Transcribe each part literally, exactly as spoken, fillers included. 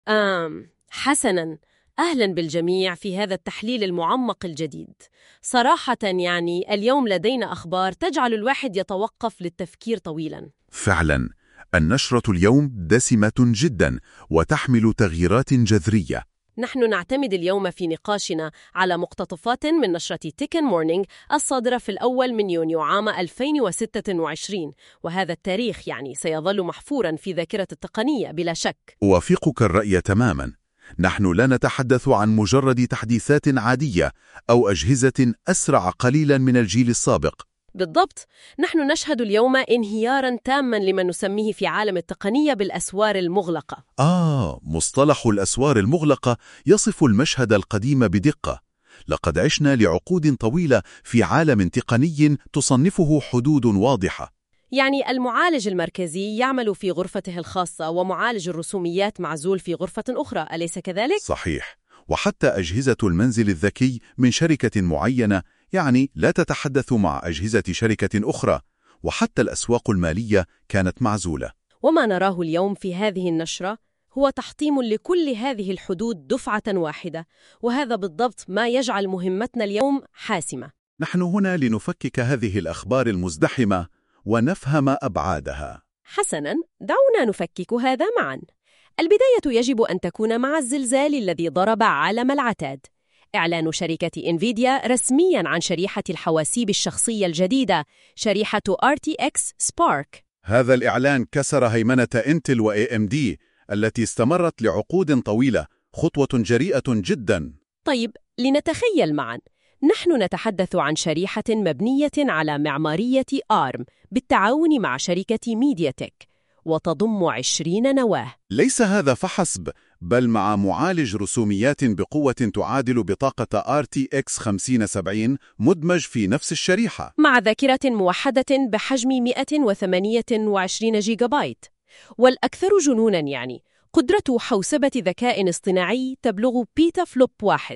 آم حسناً، أهلاً بالجميع في هذا التحليل المعمق الجديد. صراحة يعني اليوم لدينا أخبار تجعل الواحد يتوقف للتفكير طويلاً. فعلا، النشرة اليوم دسمة جدا وتحمل تغييرات جذرية. نحن نعتمد اليوم في نقاشنا على مقتطفات من نشرة تيكن مورنينج الصادرة في الأول من يونيو عام ألفين وستة وعشرين، وهذا التاريخ يعني سيظل محفوراً في ذاكرة التقنية بلا شك. أوافقك الرأي تماما. نحن لا نتحدث عن مجرد تحديثات عادية أو أجهزة أسرع قليلا من الجيل السابق. بالضبط، نحن نشهد اليوم انهياراً تاماً لما نسميه في عالم التقنية بالأسوار المغلقة. آه، مصطلح الأسوار المغلقة يصف المشهد القديم بدقة. لقد عشنا لعقود طويلة في عالم تقني تصنفه حدود واضحة. يعني المعالج المركزي يعمل في غرفته الخاصة، ومعالج الرسوميات معزول في غرفة أخرى، أليس كذلك؟ صحيح، وحتى أجهزة المنزل الذكي من شركة معينة يعني لا تتحدث مع أجهزة شركة أخرى، وحتى الأسواق المالية كانت معزولة. وما نراه اليوم في هذه النشرة هو تحطيم لكل هذه الحدود دفعة واحدة، وهذا بالضبط ما يجعل مهمتنا اليوم حاسمة. نحن هنا لنفكك هذه الأخبار المزدحمة ونفهم أبعادها. حسناً، دعونا نفكك هذا معاً. البداية يجب أن تكون مع الزلزال الذي ضرب عالم العتاد. إعلان شركة إنفيديا رسمياً عن شريحة الحواسيب الشخصية الجديدة، شريحة آر تي إكس سبارك. هذا الإعلان كسر هيمنة إنتل و إيه إم دي التي استمرت لعقود طويلة، خطوة جريئة جدا. طيب، لنتخيل معاً. نحن نتحدث عن شريحة مبنية على معمارية آرم بالتعاون مع شركة ميديا تك، وتضم عشرين نواة. ليس هذا فحسب، بل مع معالج رسوميات بقوة تعادل بطاقة آر تي إكس خمسين سبعين مدمج في نفس الشريحة، مع ذاكرة موحدة بحجم مئة وثمانية وعشرين جيجا بايت. والأكثر جنوناً يعني قدرة حوسبة ذكاء اصطناعي تبلغ بيتا فلوب واحد.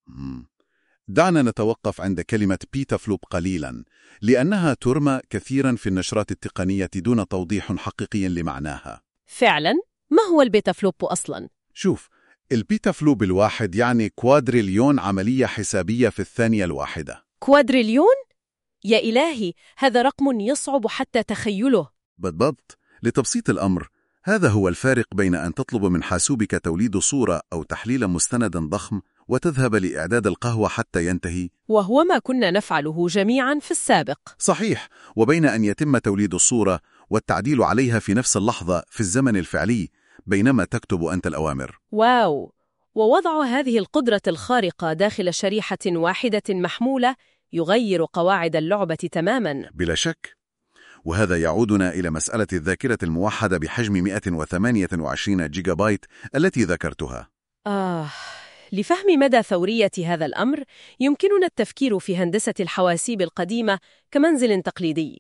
دعنا نتوقف عند كلمة بيتا فلوب قليلاً، لأنها ترمى كثيراً في النشرات التقنية دون توضيح حقيقي لمعناها. فعلاً، ما هو البيتا فلوب أصلاً؟ شوف، البيتا فلوب الواحد يعني كوادريليون عملية حسابية في الثانية الواحدة. كوادريليون؟ يا إلهي، هذا رقم يصعب حتى تخيله. بالضبط. لتبسيط الأمر، هذا هو الفارق بين أن تطلب من حاسوبك توليد صورة أو تحليل مستند ضخم وتذهب لإعداد القهوة حتى ينتهي، وهو ما كنا نفعله جميعاً في السابق. صحيح، وبين أن يتم توليد الصورة والتعديل عليها في نفس اللحظة في الزمن الفعلي بينما تكتب أنت الأوامر. واو! ووضع هذه القدرة الخارقة داخل شريحة واحدة محمولة يغير قواعد اللعبة تماماً. بلا شك. وهذا يعودنا إلى مسألة الذاكرة الموحدة بحجم مئة وثمانية وعشرين جيجا بايت التي ذكرتها. آه، لفهم مدى ثورية هذا الأمر يمكننا التفكير في هندسة الحواسيب القديمة كمنزل تقليدي.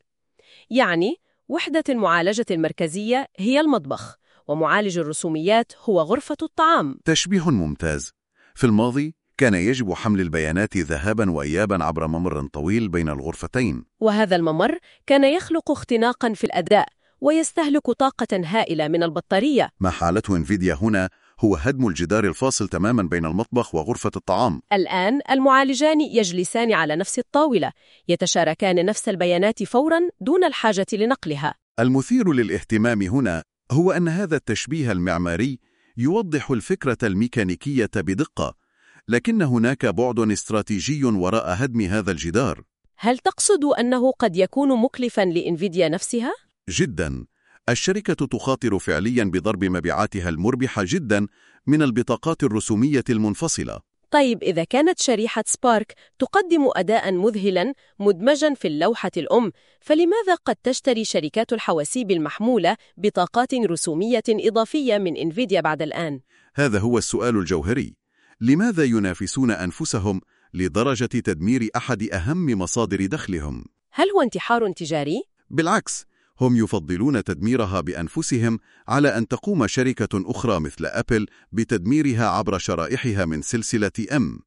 يعني وحدة المعالجة المركزية هي المطبخ، ومعالج الرسوميات هو غرفة الطعام. تشبيه ممتاز. في الماضي كان يجب حمل البيانات ذهابا وإيابا عبر ممر طويل بين الغرفتين، وهذا الممر كان يخلق اختناقا في الأداء ويستهلك طاقة هائلة من البطارية. ما حالته انفيديا هنا هو هدم الجدار الفاصل تماما بين المطبخ وغرفة الطعام. الآن المعالجان يجلسان على نفس الطاولة، يتشاركان نفس البيانات فورا دون الحاجة لنقلها. المثير للاهتمام هنا هو أن هذا التشبيه المعماري يوضح الفكرة الميكانيكية بدقة، لكن هناك بعد استراتيجي وراء هدم هذا الجدار. هل تقصد أنه قد يكون مكلفاً لإنفيديا نفسها؟ جداً. الشركة تخاطر فعلياً بضرب مبيعاتها المربحة جداً من البطاقات الرسومية المنفصلة. طيب، إذا كانت شريحة سبارك تقدم أداءً مذهلاً مدمجاً في اللوحة الأم، فلماذا قد تشتري شركات الحواسيب المحمولة بطاقات رسومية إضافية من إنفيديا بعد الآن؟ هذا هو السؤال الجوهري. لماذا ينافسون أنفسهم لدرجة تدمير أحد أهم مصادر دخلهم؟ هل هو انتحار تجاري؟ بالعكس، هم يفضلون تدميرها بأنفسهم على أن تقوم شركة أخرى مثل أبل بتدميرها عبر شرائحها من سلسلة أم.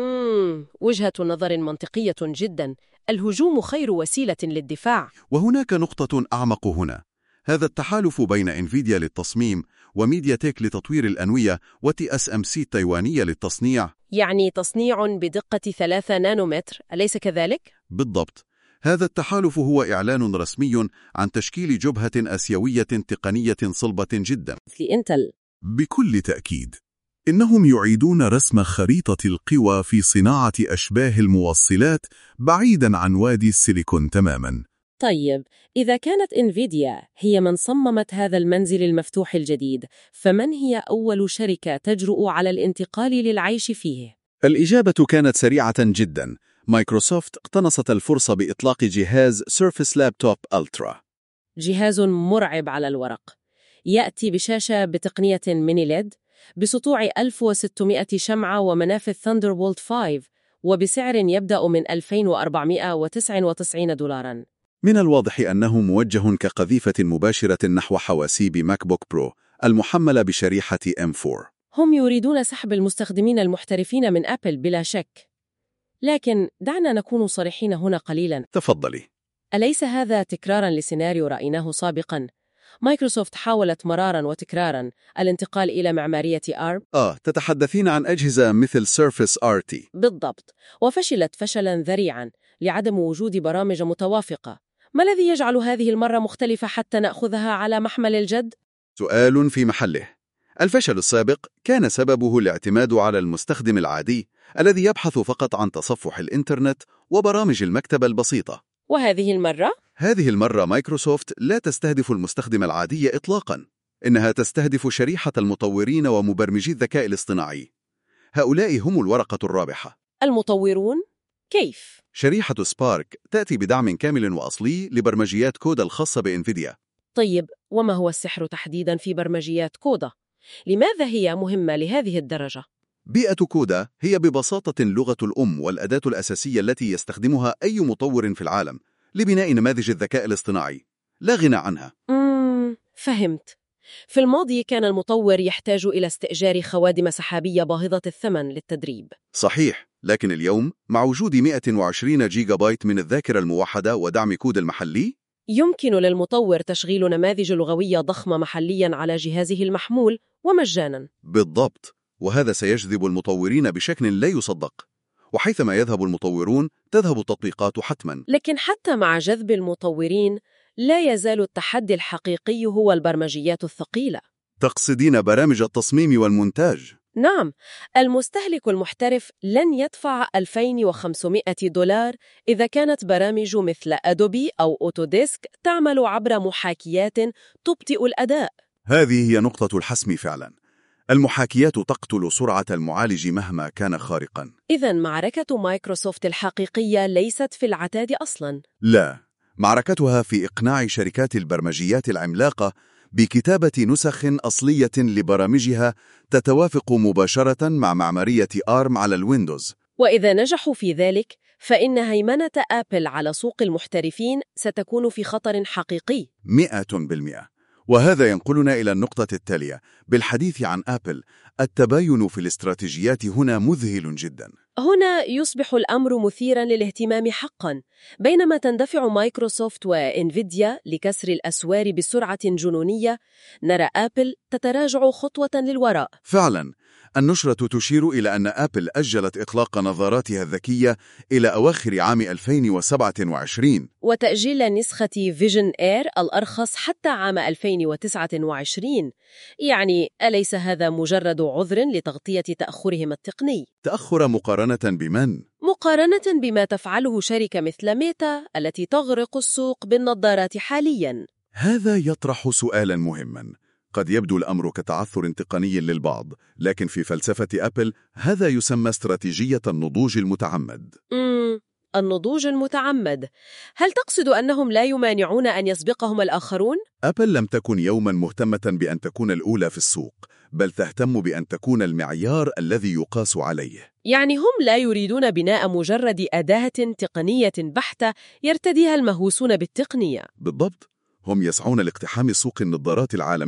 مم، وجهة نظر منطقية جدا. الهجوم خير وسيلة للدفاع. وهناك نقطة أعمق هنا. هذا التحالف بين إنفيديا للتصميم وميديا تيك لتطوير الأنوية، وتي اس ام سي التايوانية للتصنيع. يعني تصنيع بدقة ثلاثة نانومتر، أليس كذلك؟ بالضبط. هذا التحالف هو إعلان رسمي عن تشكيل جبهة آسيوية تقنية صلبة جدا. مثل إنتل. بكل تأكيد. إنهم يعيدون رسم خريطة القوى في صناعة أشباه الموصلات بعيداً عن وادي السيليكون تماماً. طيب، إذا كانت إنفيديا هي من صممت هذا المنزل المفتوح الجديد، فمن هي أول شركة تجرؤ على الانتقال للعيش فيه؟ الإجابة كانت سريعة جداً. مايكروسوفت اقتنصت الفرصة بإطلاق جهاز سيرفس لابتوب ألترا. جهاز مرعب على الورق، يأتي بشاشة بتقنية ميني ليد بسطوع ألف وستمائة شمعة ومنافذ ثاندربولت خمسة، وبسعر يبدأ من ألفين وأربعمائة وتسعة وتسعين دولاراً. من الواضح أنه موجه كقذيفة مباشرة نحو حواسيب ماك بوك برو المحملة بشريحة إم أربعة. هم يريدون سحب المستخدمين المحترفين من أبل بلا شك. لكن دعنا نكون صريحين هنا قليلاً. تفضلي. أليس هذا تكراراً لسيناريو رأيناه سابقاً؟ مايكروسوفت حاولت مراراً وتكراراً الانتقال إلى معمارية آرم. آه، تتحدثين عن أجهزة مثل سيرفس آر تي. بالضبط، وفشلت فشلاً ذريعاً لعدم وجود برامج متوافقة. ما الذي يجعل هذه المرة مختلفة حتى نأخذها على محمل الجد؟ سؤال في محله. الفشل السابق كان سببه الاعتماد على المستخدم العادي الذي يبحث فقط عن تصفح الإنترنت وبرامج المكتبة البسيطة. وهذه المرة؟ هذه المرة مايكروسوفت لا تستهدف المستخدم العادي إطلاقاً. إنها تستهدف شريحة المطورين ومبرمجي الذكاء الاصطناعي. هؤلاء هم الورقة الرابحة. المطورون؟ كيف؟ شريحة سبارك تأتي بدعم كامل وأصلي لبرمجيات كودا الخاصة بإنفيديا. طيب، وما هو السحر تحديداً في برمجيات كودا؟ لماذا هي مهمة لهذه الدرجة؟ بيئة كودا هي ببساطة اللغة الأم والأداة الأساسية التي يستخدمها أي مطور في العالم لبناء نماذج الذكاء الاصطناعي، لا غنى عنها. امم فهمت. في الماضي كان المطور يحتاج إلى استئجار خوادم سحابية باهظة الثمن للتدريب. صحيح، لكن اليوم مع وجود مئة وعشرين جيجا بايت من الذاكرة الموحدة ودعم كود المحلي، يمكن للمطور تشغيل نماذج لغوية ضخمة محلياً على جهازه المحمول ومجاناً. بالضبط، وهذا سيجذب المطورين بشكل لا يصدق. وحيثما يذهب المطورون تذهب التطبيقات حتماً. لكن حتى مع جذب المطورين لا يزال التحدي الحقيقي هو البرمجيات الثقيلة. تقصدين برامج التصميم والمونتاج؟ نعم، المستهلك المحترف لن يدفع ألفين وخمسمائة دولار إذا كانت برامج مثل أدوبي أو أوتوديسك تعمل عبر محاكيات تبطئ الأداء. هذه هي نقطة الحسم فعلا. المحاكيات تقتل سرعة المعالج مهما كان خارقا. إذن معركة مايكروسوفت الحقيقية ليست في العتاد أصلا. لا، معركتها في إقناع شركات البرمجيات العملاقة بكتابة نسخ أصلية لبرامجها تتوافق مباشرة مع معمارية آرم على الويندوز. وإذا نجحوا في ذلك، فإن هيمنة آبل على سوق المحترفين ستكون في خطر حقيقي. مئة بالمئة. وهذا ينقلنا إلى النقطة التالية بالحديث عن آبل. التباين في الاستراتيجيات هنا مذهل جدا. هنا يصبح الأمر مثيراً للاهتمام حقاً. بينما تندفع مايكروسوفت وإنفيديا لكسر الأسوار بسرعة جنونية، نرى آبل تتراجع خطوة للوراء. فعلاً، النشرة تشير إلى أن آبل أجلت إطلاق نظاراتها الذكية إلى أواخر عام ألفين وسبعة وعشرين، وتأجيل نسخة فيجن إير الأرخص حتى عام ألفين وتسعة وعشرين. يعني أليس هذا مجرد عذر لتغطية تأخرهم التقني؟ تأخر مقارنة بمن؟ مقارنة بما تفعله شركة مثل ميتا التي تغرق السوق بالنظارات حالياً. هذا يطرح سؤالاً مهماً. قد يبدو الأمر كتعثر تقني للبعض، لكن في فلسفة أبل هذا يسمى استراتيجية النضوج المتعمد. امم النضوج المتعمد. هل تقصد أنهم لا يمانعون أن يسبقهم الآخرون؟ أبل لم تكن يوماً مهتمة بأن تكون الأولى في السوق، بل تهتم بأن تكون المعيار الذي يقاس عليه. يعني هم لا يريدون بناء مجرد أداة تقنية بحتة يرتديها المهووسون بالتقنية. بالضبط، هم يسعون لاقتحام سوق النظارات العالمي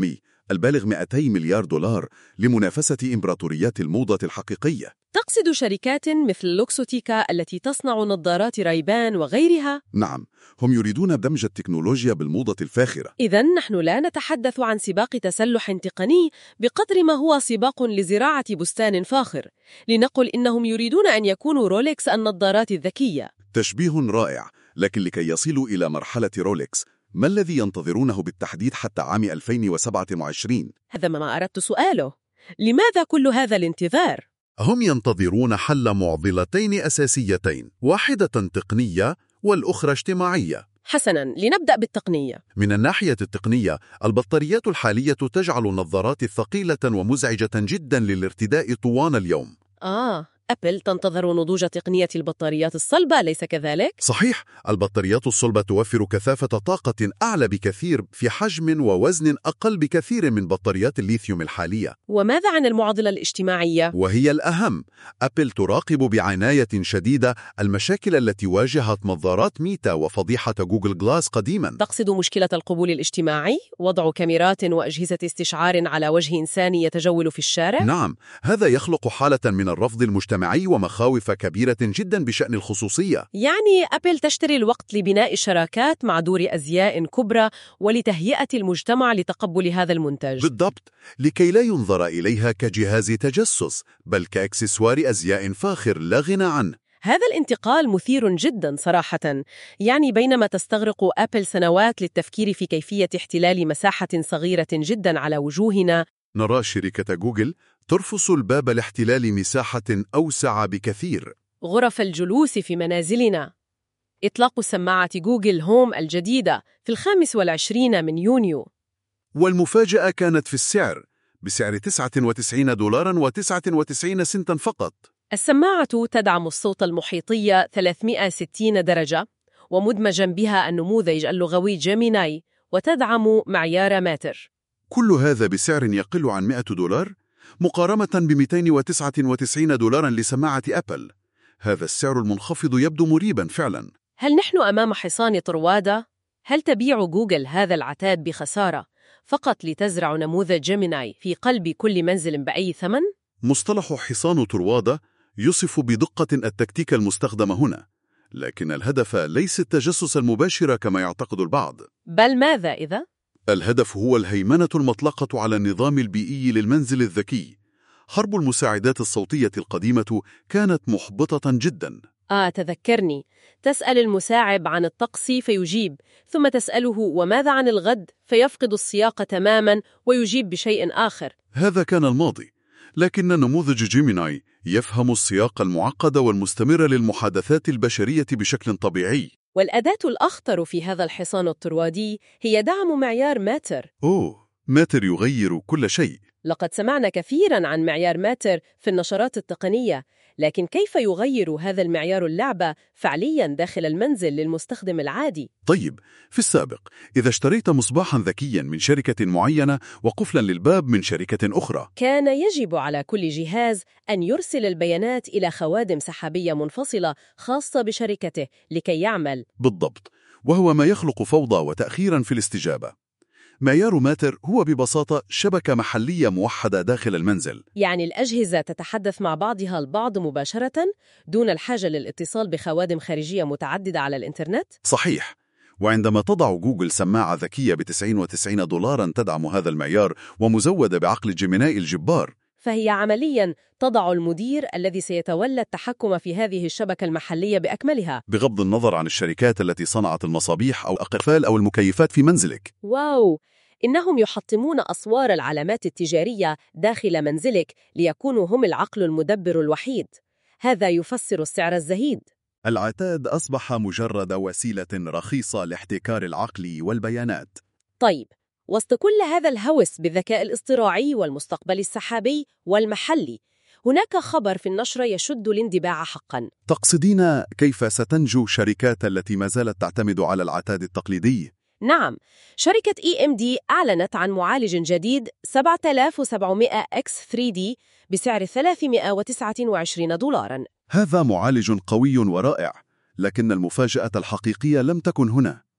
البالغ مئتي مليار دولار لمنافسة إمبراطوريات الموضة الحقيقية. تقصد شركات مثل لوكسوتيكا التي تصنع نظارات ريبان وغيرها؟ نعم، هم يريدون دمج التكنولوجيا بالموضة الفاخرة. إذن نحن لا نتحدث عن سباق تسلح تقني بقدر ما هو سباق لزراعة بستان فاخر. لنقل إنهم يريدون أن يكونوا رولكس النظارات الذكية. تشبيه رائع، لكن لكي يصلوا إلى مرحلة رولكس، ما الذي ينتظرونه بالتحديد حتى عام ألفين وسبعة وعشرين؟ هذا ما أردت سؤاله. لماذا كل هذا الانتظار؟ هم ينتظرون حل معضلتين أساسيتين، واحدة تقنية والأخرى اجتماعية. حسناً، لنبدأ بالتقنية. من الناحية التقنية، البطاريات الحالية تجعل النظارات ثقيلة ومزعجة جدا للارتداء طوال اليوم. آه، أبل تنتظر نضوج تقنية البطاريات الصلبة، أليس كذلك؟ صحيح، البطاريات الصلبة توفر كثافة طاقة أعلى بكثير في حجم ووزن أقل بكثير من بطاريات الليثيوم الحالية. وماذا عن المعضلة الاجتماعية؟ وهي الأهم. أبل تراقب بعناية شديدة المشاكل التي واجهت نظارات ميتا وفضيحة جوجل جلاس قديما. تقصد مشكلة القبول الاجتماعي؟ وضع كاميرات وأجهزة استشعار على وجه إنسان يتجول في الشارع؟ نعم، هذا يخلق حالة من الرفض المجتمعي ومخاوف كبيرة جدا بشأن الخصوصية. يعني أبل تشتري الوقت لبناء شراكات مع دور أزياء كبرى ولتهيئة المجتمع لتقبل هذا المنتج. بالضبط، لكي لا ينظر إليها كجهاز تجسس، بل كأكسسوار أزياء فاخر لا غنى عنه. هذا الانتقال مثير جدا صراحة. يعني بينما تستغرق أبل سنوات للتفكير في كيفية احتلال مساحة صغيرة جدا على وجوهنا، نرى شركة جوجل ترفس الباب لاحتلال مساحة أوسع بكثير. غرف الجلوس في منازلنا. إطلاق سماعة جوجل هوم الجديدة في الخامس والعشرين من يونيو. والمفاجأة كانت في السعر، بسعر تسعة وتسعين دولاراً وتسعة وتسعين سنتاً فقط. السماعة تدعم الصوت المحيطي ثلاثمئة وستين درجة، ومدمجاً بها النموذج اللغوي جيميناي، وتدعم معيار ماتر. كل هذا بسعر يقل عن مئة دولار، مقارنة ب مئتين وتسعة وتسعين دولاراً لسماعة أبل. هذا السعر المنخفض يبدو مريباً فعلاً. هل نحن أمام حصان طروادة؟ هل تبيع جوجل هذا العتاد بخسارة فقط لتزرع نموذج جيميناي في قلب كل منزل بأي ثمن؟ مصطلح حصان طروادة يصف بدقة التكتيك المستخدم هنا، لكن الهدف ليس التجسس المباشر كما يعتقد البعض. بل ماذا إذا؟ الهدف هو الهيمنة المطلقة على النظام البيئي للمنزل الذكي. حرب المساعدات الصوتية القديمة كانت محبطة جدا. آه تذكرني، تسأل المساعد عن الطقس فيجيب، ثم تسأله وماذا عن الغد فيفقد السياق تماما ويجيب بشيء آخر. هذا كان الماضي، لكن نموذج جيميناي يفهم السياق المعقد والمستمر للمحادثات البشرية بشكل طبيعي. والأداة الأخطر في هذا الحصان الطروادي هي دعم معيار ماتر. أوه، ماتر يغير كل شيء. لقد سمعنا كثيراً عن معيار ماتر في النشرات التقنية، لكن كيف يغير هذا المعيار اللعبة فعلياً داخل المنزل للمستخدم العادي؟ طيب، في السابق إذا اشتريت مصباحاً ذكياً من شركة معينة وقفلاً للباب من شركة أخرى، كان يجب على كل جهاز أن يرسل البيانات إلى خوادم سحابية منفصلة خاصة بشركته لكي يعمل. بالضبط، وهو ما يخلق فوضى وتأخيراً في الاستجابة. معيار ماتر هو ببساطة شبكة محلية موحدة داخل المنزل. يعني الأجهزة تتحدث مع بعضها البعض مباشرة دون الحاجة للاتصال بخوادم خارجية متعددة على الإنترنت؟ صحيح، وعندما تضع جوجل سماعة ذكية بتسعين وتسعين دولاراً تدعم هذا المعيار ومزودة بعقل جيميناي الجبار، فهي عملياً تضع المدير الذي سيتولى التحكم في هذه الشبكة المحلية بأكملها، بغض النظر عن الشركات التي صنعت المصابيح أو الأقفال أو المكيفات في منزلك. واو! إنهم يحطمون أسوار العلامات التجارية داخل منزلك ليكونوا هم العقل المدبر الوحيد. هذا يفسر السعر الزهيد. العتاد أصبح مجرد وسيلة رخيصة لاحتكار العقل والبيانات. طيب، وسط كل هذا الهوس بالذكاء الاصطناعي والمستقبل السحابي والمحلي، هناك خبر في النشرة يشد الاندباع حقاً. تقصدين كيف ستنجو شركات التي ما زالت تعتمد على العتاد التقليدي؟ نعم، شركة إي إم دي أعلنت عن معالج جديد سبعة آلاف وسبعمئة إكس ثري دي بسعر ثلاثمئة وتسعة وعشرين دولاراً. هذا معالج قوي ورائع، لكن المفاجأة الحقيقية لم تكن هنا.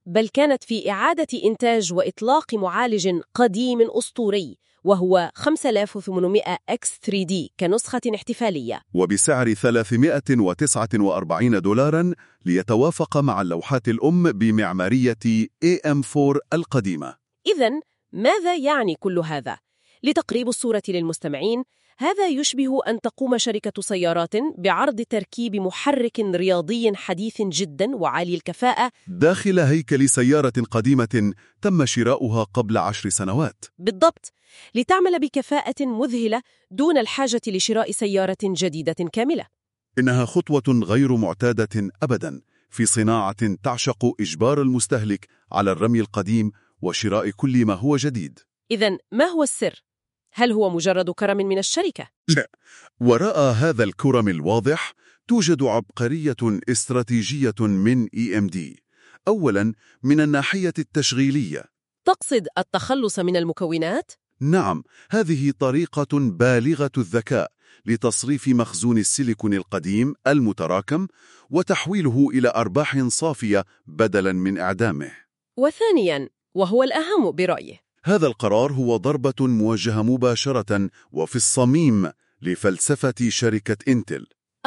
بل كانت في إعادة إنتاج وإطلاق معالج قديم أسطوري وهو خمسة آلاف وثمانمائة إكس ثري دي كنسخة احتفالية، وبسعر ثلاثمائة وتسعة وأربعين دولاراً ليتوافق مع اللوحات الأم بمعمارية إيه إم فور القديمة. إذن ماذا يعني كل هذا؟ لتقريب الصورة للمستمعين، هذا يشبه أن تقوم شركة سيارات بعرض تركيب محرك رياضي حديث جدا وعالي الكفاءة داخل هيكل سيارة قديمة تم شراؤها قبل عشر سنوات. بالضبط، لتعمل بكفاءة مذهلة دون الحاجة لشراء سيارة جديدة كاملة. إنها خطوة غير معتادة أبداً في صناعة تعشق إجبار المستهلك على الرمي القديم وشراء كل ما هو جديد. إذن ما هو السر؟ هل هو مجرد كرم من الشركة؟ لا، وراء هذا الكرم الواضح توجد عبقرية استراتيجية من إي إم دي. أولاً، من الناحية التشغيلية. تقصد التخلص من المكونات؟ نعم، هذه طريقة بالغة الذكاء لتصريف مخزون السيليكون القديم المتراكم وتحويله إلى أرباح صافية بدلاً من إعدامه. وثانياً، وهو الأهم برأيه، هذا القرار هو ضربة موجهة مباشرة وفي الصميم لفلسفة شركة إنتل.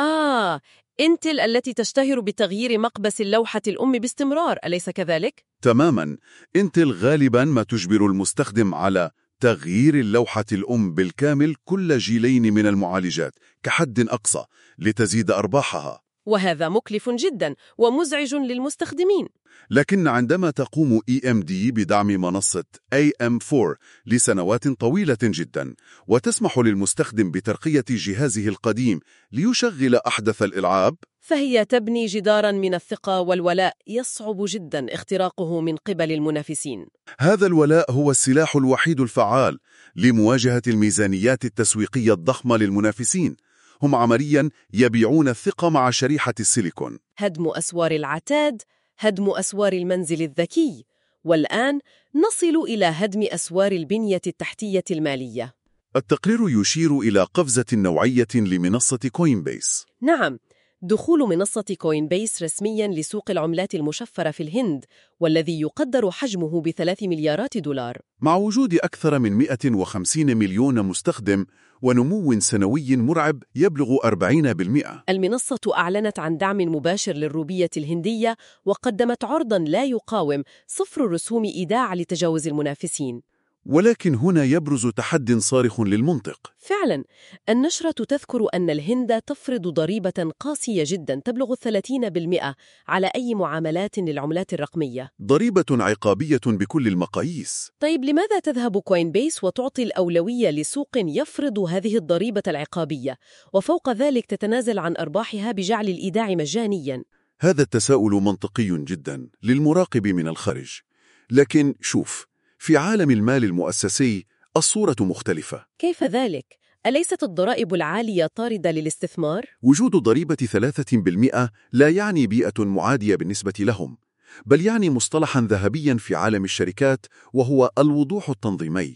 آه، إنتل التي تشتهر بتغيير مقبس اللوحة الأم باستمرار، أليس كذلك؟ تماماً، إنتل غالباً ما تجبر المستخدم على تغيير اللوحة الأم بالكامل كل جيلين من المعالجات كحد أقصى لتزيد أرباحها. وهذا مكلف جدا ومزعج للمستخدمين. لكن عندما تقوم إي إم دي بدعم منصة إيه إم فور لسنوات طويلة جدا وتسمح للمستخدم بترقية جهازه القديم ليشغل أحدث الألعاب، فهي تبني جدارا من الثقة والولاء يصعب جدا اختراقه من قبل المنافسين. هذا الولاء هو السلاح الوحيد الفعال لمواجهة الميزانيات التسويقية الضخمة للمنافسين. هم عملياً يبيعون الثقة مع شريحة السيليكون. هدم أسوار العتاد، هدم أسوار المنزل الذكي، والآن نصل إلى هدم أسوار البنية التحتية المالية. التقرير يشير إلى قفزة نوعية لمنصة كوينبيس. نعم، دخول منصة كوينبيس رسمياً لسوق العملات المشفرة في الهند، والذي يقدر حجمه بثلاث مليارات دولار. مع وجود أكثر من مئة وخمسين مليون مستخدم ونمو سنوي مرعب يبلغ أربعين بالمئة. المنصة أعلنت عن دعم مباشر للروبية الهندية وقدمت عرضاً لا يقاوم صفر رسوم إيداع لتجاوز المنافسين. ولكن هنا يبرز تحد صارخ للمنطق. فعلاً، النشرة تذكر أن الهند تفرض ضريبة قاسية جداً تبلغ ثلاثين بالمئة على أي معاملات للعملات الرقمية. ضريبة عقابية بكل المقاييس. طيب لماذا تذهب كوينبيس وتعطي الأولوية لسوق يفرض هذه الضريبة العقابية، وفوق ذلك تتنازل عن أرباحها بجعل الإيداع مجانياً؟ هذا التساؤل منطقي جداً للمراقب من الخارج. لكن شوف، في عالم المال المؤسسي الصورة مختلفة. كيف ذلك؟ أليست الضرائب العالية طاردة للاستثمار؟ وجود ضريبة ثلاثة بالمئة لا يعني بيئة معادية بالنسبة لهم، بل يعني مصطلحاً ذهبياً في عالم الشركات، وهو الوضوح التنظيمي.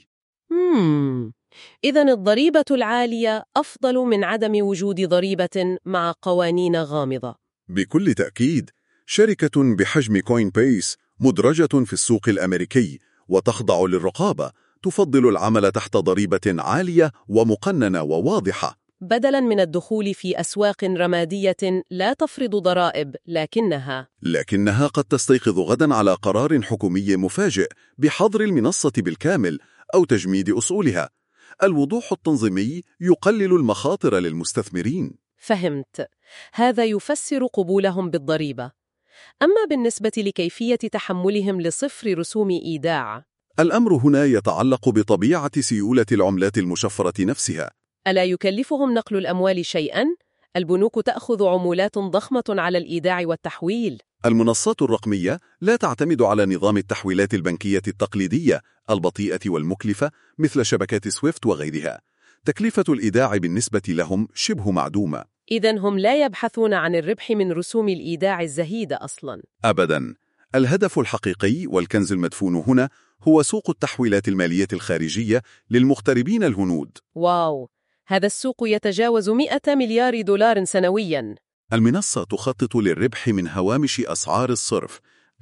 مم. إذن الضريبة العالية أفضل من عدم وجود ضريبة مع قوانين غامضة. بكل تأكيد، شركة بحجم كوينبيس مدرجة في السوق الأمريكي وتخضع للرقابة تفضل العمل تحت ضريبة عالية ومقننة وواضحة، بدلاً من الدخول في أسواق رمادية لا تفرض ضرائب، لكنها لكنها قد تستيقظ غداً على قرار حكومي مفاجئ بحظر المنصة بالكامل أو تجميد أصولها. الوضوح التنظيمي يقلل المخاطر للمستثمرين. فهمت. هذا يفسر قبولهم بالضريبة. أما بالنسبة لكيفية تحملهم لصفر رسوم إيداع، الأمر هنا يتعلق بطبيعة سيولة العملات المشفرة نفسها. ألا يكلفهم نقل الأموال شيئاً؟ البنوك تأخذ عمولات ضخمة على الإيداع والتحويل. المنصات الرقمية لا تعتمد على نظام التحويلات البنكية التقليدية البطيئة والمكلفة مثل شبكات سويفت وغيرها. تكلفة الإيداع بالنسبة لهم شبه معدومة. إذن هم لا يبحثون عن الربح من رسوم الإيداع الزهيدة أصلاً. أبداً. الهدف الحقيقي والكنز المدفون هنا هو سوق التحويلات المالية الخارجية للمغتربين الهنود. واو، هذا السوق يتجاوز مئة مليار دولار سنوياً. المنصة تخطط للربح من هوامش أسعار الصرف،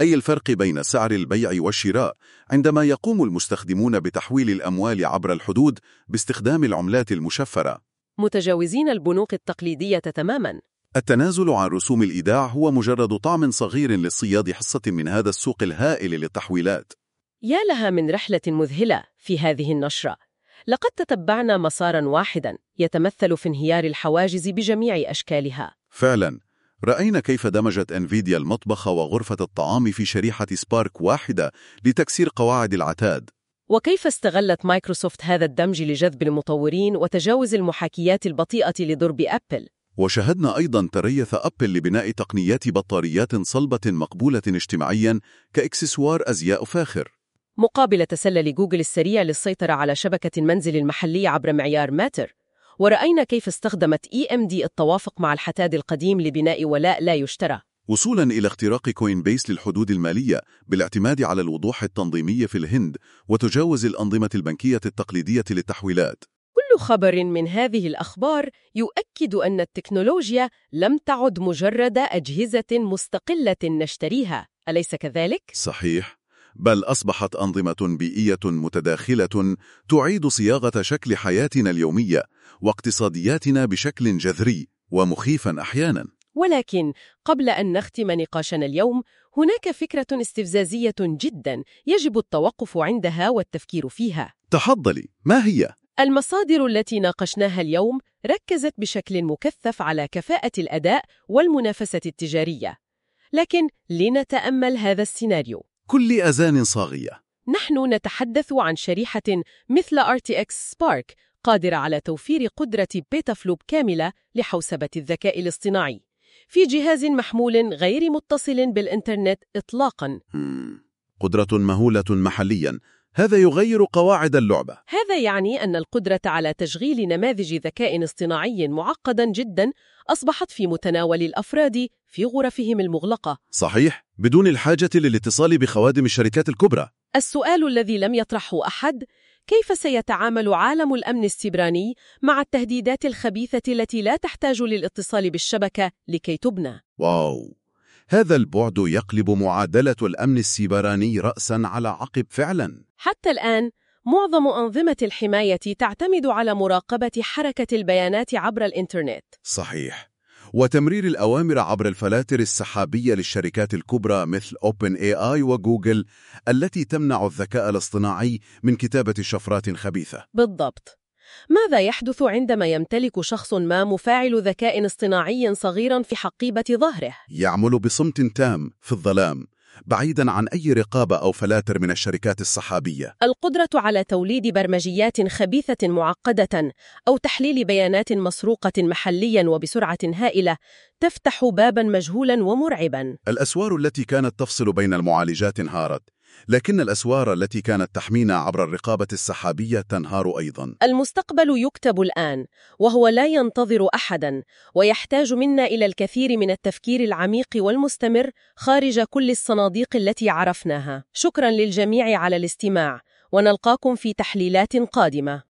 أي الفرق بين سعر البيع والشراء عندما يقوم المستخدمون بتحويل الأموال عبر الحدود باستخدام العملات المشفرة. متجاوزين البنوك التقليدية تماماً. التنازل عن رسوم الإيداع هو مجرد طعم صغير لاصطياد حصة من هذا السوق الهائل للتحويلات. يا لها من رحلة مذهلة في هذه النشرة. لقد تتبعنا مساراً واحداً يتمثل في انهيار الحواجز بجميع أشكالها. فعلاً، رأينا كيف دمجت أنفيديا المطبخ وغرفة الطعام في شريحة سبارك واحدة لتكسير قواعد العتاد. وكيف استغلت مايكروسوفت هذا الدمج لجذب المطورين وتجاوز المحاكيات البطيئة لضرب أبل. وشاهدنا أيضاً تريث أبل لبناء تقنيات بطاريات صلبة مقبولة اجتماعياً كإكسسوار أزياء فاخر، مقابل تسلل جوجل السريع للسيطرة على شبكة المنزل المحلية عبر معيار ماتر. ورأينا كيف استخدمت إي إم دي التوافق مع الحتاد القديم لبناء ولاء لا يشترى، وصولاً إلى اختراق كوين بيس للحدود المالية بالاعتماد على الوضوح التنظيمي في الهند وتجاوز الأنظمة البنكية التقليدية للتحويلات. كل خبر من هذه الأخبار يؤكد أن التكنولوجيا لم تعد مجرد أجهزة مستقلة نشتريها، أليس كذلك؟ صحيح، بل أصبحت أنظمة بيئية متداخلة تعيد صياغة شكل حياتنا اليومية واقتصادياتنا بشكل جذري ومخيفا أحيانا. ولكن قبل أن نختم نقاشنا اليوم، هناك فكرة استفزازية جدا يجب التوقف عندها والتفكير فيها. تفضلي، ما هي؟ المصادر التي ناقشناها اليوم ركزت بشكل مكثف على كفاءة الأداء والمنافسة التجارية. لكن لنتأمل هذا السيناريو. كل أذان صاغية. نحن نتحدث عن شريحة مثل آر تي إكس Spark قادرة على توفير قدرة بيتافلوب كاملة لحوسبة الذكاء الاصطناعي في جهاز محمول غير متصل بالإنترنت إطلاقاً. قدرة مهولة محلياً، هذا يغير قواعد اللعبة. هذا يعني أن القدرة على تشغيل نماذج ذكاء اصطناعي معقداً جداً أصبحت في متناول الأفراد في غرفهم المغلقة. صحيح، بدون الحاجة للاتصال بخوادم الشركات الكبرى. السؤال الذي لم يطرحه أحد: كيف سيتعامل عالم الأمن السيبراني مع التهديدات الخبيثة التي لا تحتاج للاتصال بالشبكة لكي تبنى؟ واو، هذا البعد يقلب معادلة الأمن السيبراني رأساً على عقب فعلاً. حتى الآن، معظم أنظمة الحماية تعتمد على مراقبة حركة البيانات عبر الإنترنت. صحيح، وتمرير الأوامر عبر الفلاتر السحابية للشركات الكبرى مثل أوبن إيه آي وجوجل التي تمنع الذكاء الاصطناعي من كتابة شفرات خبيثة. بالضبط. ماذا يحدث عندما يمتلك شخص ما مفاعل ذكاء اصطناعي صغير في حقيبة ظهره؟ يعمل بصمت تام في الظلام، بعيداً عن أي رقابة أو فلاتر من الشركات السحابية. القدرة على توليد برمجيات خبيثة معقدة أو تحليل بيانات مسروقة محلياً وبسرعة هائلة تفتح باباً مجهولاً ومرعباً. الأسوار التي كانت تفصل بين المعالجات انهارت، لكن الأسوار التي كانت تحمينا عبر الرقابة السحابية تنهار أيضاً. المستقبل يكتب الآن، وهو لا ينتظر أحداً، ويحتاج منا إلى الكثير من التفكير العميق والمستمر خارج كل الصناديق التي عرفناها. شكراً للجميع على الاستماع، ونلقاكم في تحليلات قادمة.